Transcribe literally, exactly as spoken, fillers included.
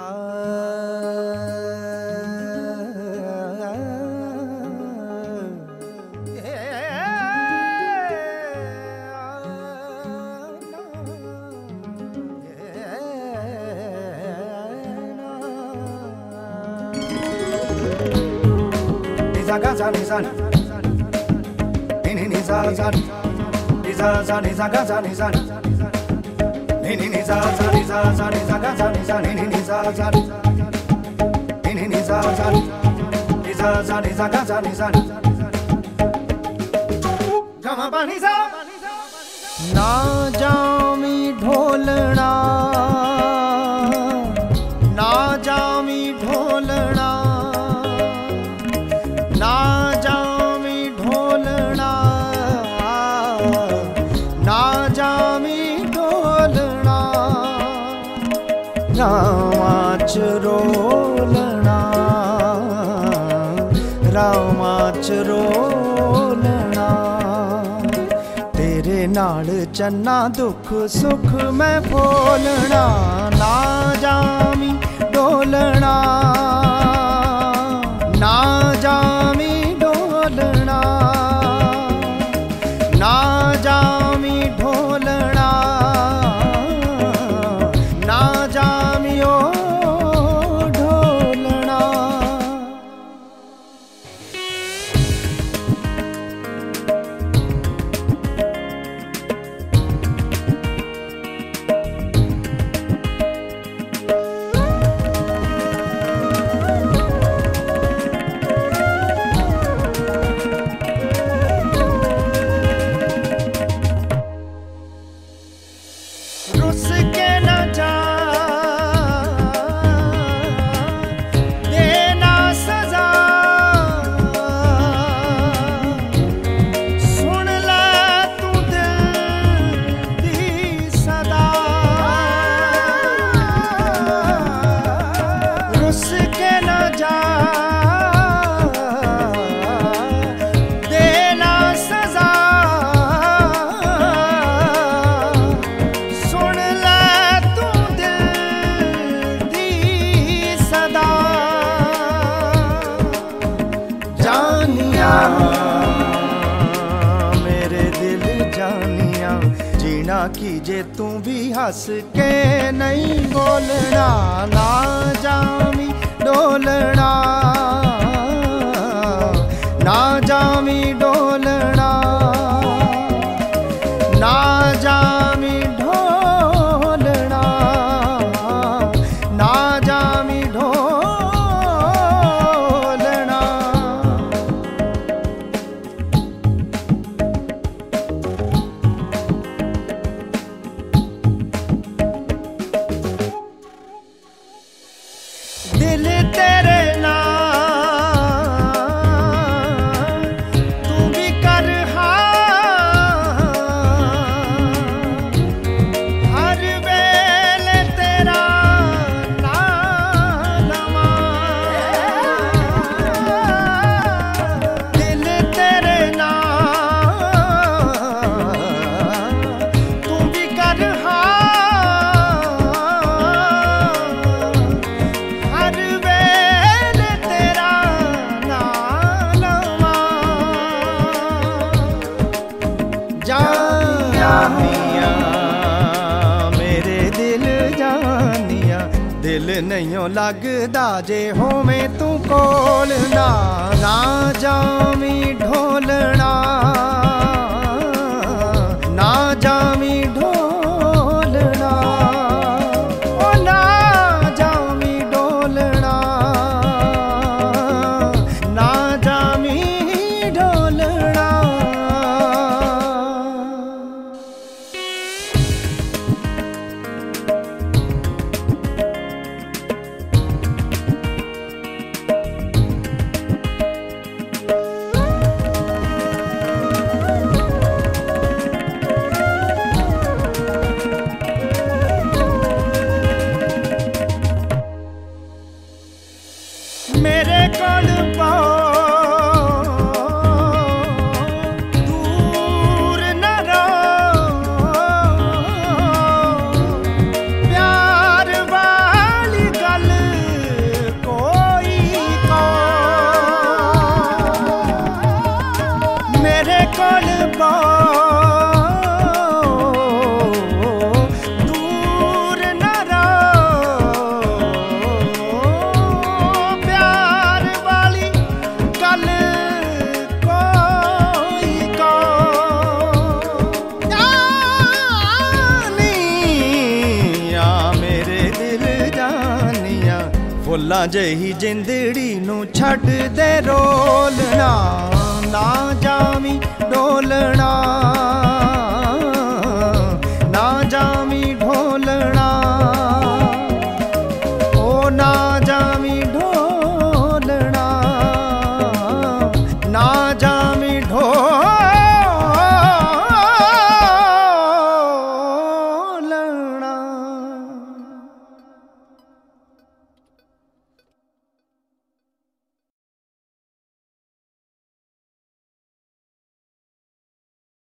Gaza ni san, ni ni ni za za, ni za za ni za gaza ni san, ni ni ni za za ni za za ni za gaza ni san, ni ni ni za za, ni ni ni za za, ni za za ni za gaza ni san, gama pa ni za. ना जामी ढोलना, ना जामी ढोलना, ना जामी ढोलना, ना जामी ढोलना, रामाच रोलना, रामाच रोलना, तेरे नाल चन्ना दुख सुख मैं बोलना, ना जामी ढोलना, ना जामी ढोलना, ना जामी ढोलना, ना जामी ओ ढोलना। रुस के न जा, देना सजा, सुन ले तू दिल दी सदा। रुस के न जा, देना सजा, मेरे दिल जानिया जीना कीजे तू भी हंस के नहीं बोलना, ना जामी डोलना, ना जामी डोलना, ना जामी ढोलना, ना जामी ढोलना। दिल तेरे नाम तू भी कर हाँ, हर वेले तेरा नाम लवां। दिल तेरे नाम तू भी कर हाँ, जानिया मेरे दिल जानिया, दिल नहीं लगदा जे होवे तू कोल, ना ना जामी ढोलना, ना जामी ढोलना, ओ ना जामी ढोलना, ना जामी ढोलना। फुल्लां जही जिंदड़ी नू छड्ड दे रोलना, ना जावी डोलना।